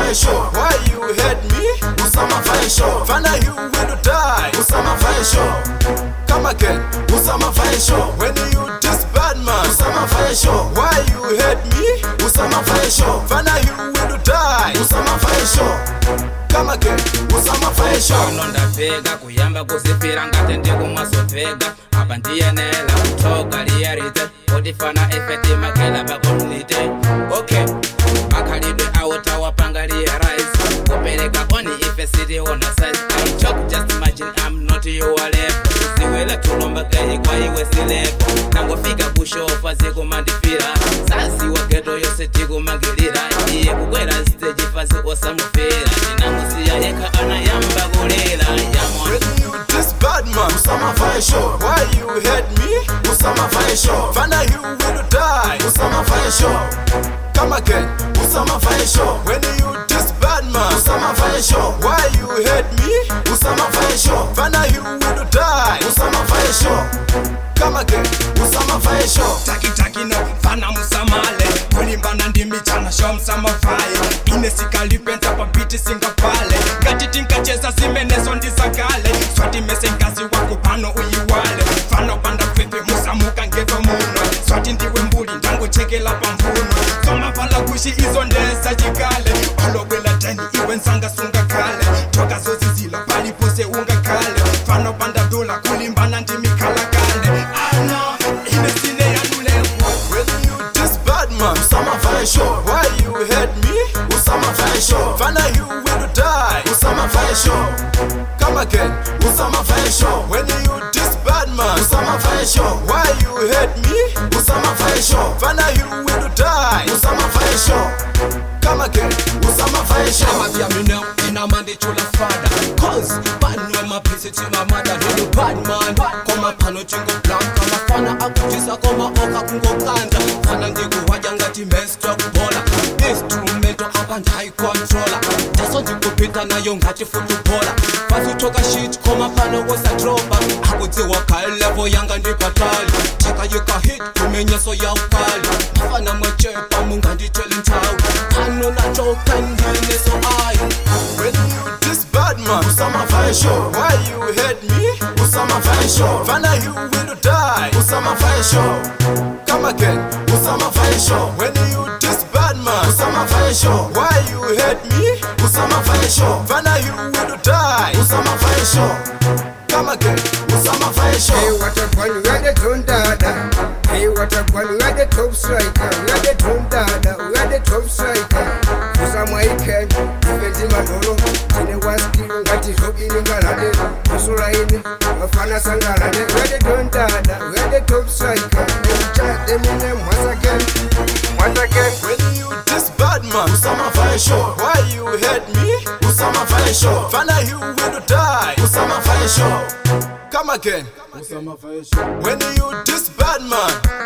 Fire Show. Why you hate me? Usama Fire Show. Fana you will die. Usama Fire Show. Come again. Usama Fire Show. When you this bad man. Usama Fire Show. Why you hate me? Usama Fire Show. Fana you will die. Usama Fire Show. Come again. Usama Fire Show. Nonda vega kuyamba kuzipira ngatende kumwaso vega. Abandiye nela kutoka liyarite. Odifana efeti makela bakonulite. Okay. Makalidwe awota wapanga rise. Kupeleka oni ife city on a size. I joke, just imagine I'm not your level. Siwele tulomba gayi kwa iwe silepo. Nangofika kushofa ziku mandipira. Sasi wa ghetto yose tiku magilira. Iye kukwela stage fazi osamufira. Ninamusia yeka anayamba gulila. When you this bad man. Usama Fire Show. Why you hate me? Usama Fire Show. Fana you will die. Usama Fire Show. Come again. Usama Fire Show. When you this bad man. Usama Fire Show. Why you hate me? Usama Fire Show. Fana you will die. Usama Fire Show. Come again. Usama Fire Show. Taki no fana musamale. Kulimbana ndimi chana show msama fire. Inesika lipenta pa biti singa pale. Gatiti nkacheza simenezo ndisakale. Swati mesengazi wako pano uyiwale. Fana banda pepe musamuka ngeto muno. Swati ndiwe mbuli ndango chekela pamvuno. Soma pala kushi izo ndesa jikale. Ologwela teni iwe nsanga sunga kale. Toka zozi zila pali pose unga kale. Fana banda dola kulimbana ndimi kala kale. Ana inesine ya nulevo. When you this bad man. Usama Fire Show. Why you hate me? Usama Fire Show. Fana you will die. Usama Fire Show. Come again. Usama Fire Show. When you this bad man. Usama Fire Show. Why you hate me? Usama Fire Show. Fana you will die. Usama Fire Show. Come again. Usama Fire Show. I'm a now in a man they chula father. Cause bad no my place to my mother. Hey bad man. Come up and chingo blank. Come up fana akutisa come oka kungo kanda. Fana ndiku wajanga ti mestok bola. Instrumento up and high controller. That's what you pita na young hati footballer. Pasu toka shit come up and was a dropper. Akuti waka level yanga ndi patali. Chaka yuka hit kumenya so ya ukali. Fana mwechepa munga ndi challenge out. Ano na choka ndine so I. When you this bad man. Usama Fire Show. Why you hate me? Usama Fire Show. Fana you will die. Usama Fire Show. Come again. Usama Fire Show. When you this bad man. Usama Fire Show. Why you hate me? Usama Fire Show. Fana you will die. Usama Fire Show. Come again. Usama Fire Show. Hey, what a fun, we are the tune dada. Hey, what a fun, we are the top striker. We are the tune dada, we are the top striker. Usama Ike, Ifezi Manolo, Tine Waski, Ngati Hoki Ningarade, Usura Ini, Wafana Sangarade. We are the tune dada, we are the top striker. Hey, chat them in them once again. Once again. When you this bad man. Usama Fire Show. Why you hate me? Usama Fire Show. Fana you will die. Usama Fire Show. Come again. Usama Fire Show. When you this bad man.